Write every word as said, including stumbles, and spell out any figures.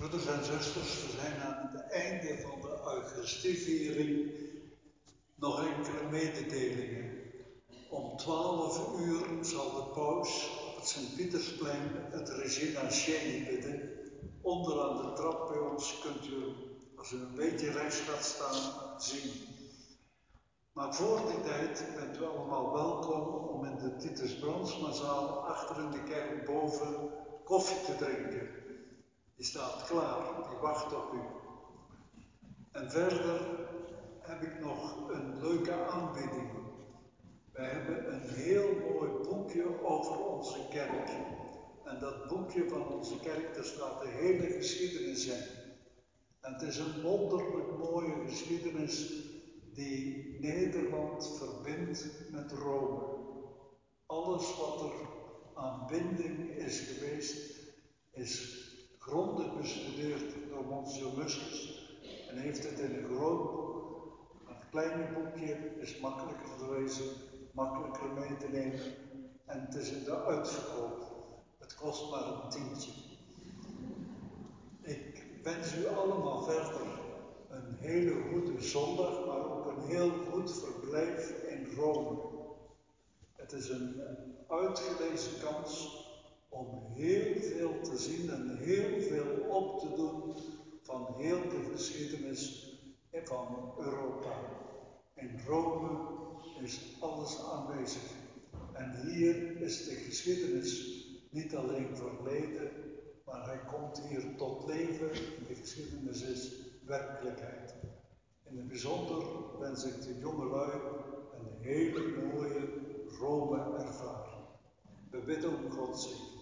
Broeders en zusters, we zijn aan het einde van de Eucharistieviering. Nog enkele mededelingen. Om twaalf uur zal de paus op het Sint-Pietersplein het Regina Caeli bidden. Onderaan de trap bij ons kunt u, als u een beetje rechts gaat staan, zien. Maar voor die tijd bent u allemaal welkom om in de Titus Brandsmazaal achter in de kerk boven koffie te drinken. Die staat klaar, die wacht op u. En verder heb ik nog een leuke aanbieding. Wij hebben een heel mooi boekje over onze kerk. En dat boekje van onze kerk, daar staat de hele geschiedenis in. En het is een wonderlijk mooie geschiedenis die Nederland verbindt met Rome. Alles wat er aan binding is geweest, is grondig bestudeerd door Monsieur Muscus en heeft het in een groot boek. Het kleine boekje is makkelijker te lezen, makkelijker mee te nemen en het is in de uitverkoop. Het kost maar een tientje. Ik wens u allemaal verder een hele goede zondag, maar ook een heel goed verblijf in Rome. Het is een uitgelezen kans om heel veel te zien en heel veel op te doen van heel de geschiedenis van Europa. In Rome is alles aanwezig. En hier is de geschiedenis niet alleen verleden, maar hij komt hier tot leven. De geschiedenis is werkelijkheid. In het bijzonder wens ik de jongelui een hele mooie Rome-ervaring. We bidden om Gods zegen.